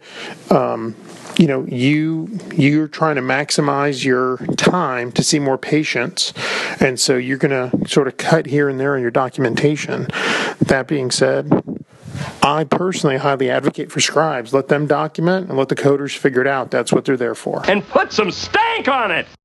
Speaker 4: you're trying to maximize your time to see more patients, and so you're going to sort of cut here and there in your documentation. That being said, I personally highly advocate for scribes. Let them document and let the coders figure it out. That's what they're there for.
Speaker 5: And put some stank on it!